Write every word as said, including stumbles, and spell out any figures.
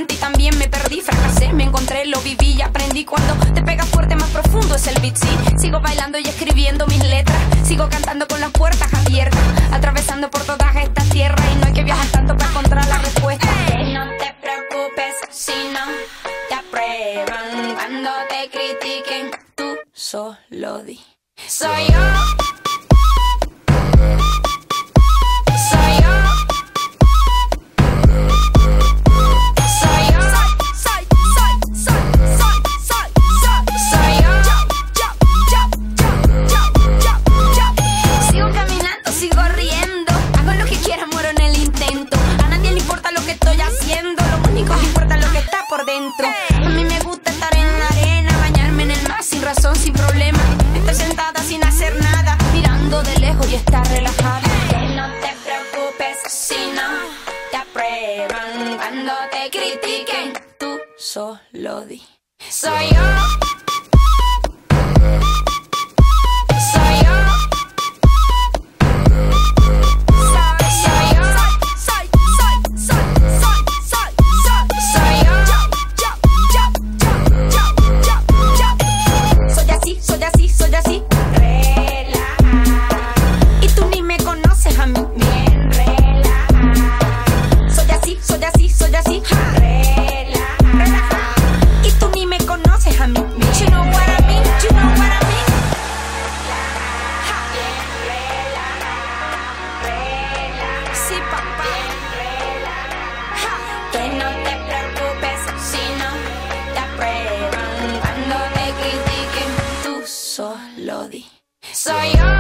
intenté y también me perdí. Fracasé, me encontré, lo viví y aprendí. Cuando te pegas fuerte, más profundo es el beat, sí. Sigo bailando y escribiendo mis letras. Sigo cantando con las puertas abiertas, atravesando por todas estas tierras. Y no hay que viajar tanto para encontrar la respuesta. Hey, no te preocupes si no te aprueban. Cuando te critiquen, tú Solo di. soy yo. Soy yo. Soy yo. Soy, soy, soy, soy, soy, soy, soy, Soy yo. yo, yo, yo, yo, yo, yo. Sigo caminando, sigo riendo. Hago lo que quiera, muero en el intento. A nadie le importa lo que estoy haciendo. Lo único que importa es lo que está por dentro. A mí me gusta estar en la arena, bañarme en el mar sin razón, sin problema. Estoy sentada sin hacer nada, mirando de lejos y estar relajada. Que no te preocupes si no te aprueban. Cuando te critiquen, Tú solo di. soy yo. Soy yo. Soy yo. Soy, soy, soy, soy, soy, soy, Soy yo. yo, yo, yo, yo, yo, yo. Soy así, soy así, soy así. Relaja, Y tú ni me conoces a mí. bien relaja, Soy así, soy así, soy así. relaja, Y tú ni me conoces a mí. You know what I mean, you know what I mean. Sí, papá. que no te preocupes si no te aprueban. Cuando te critiquen, Tú solo di. soy yo.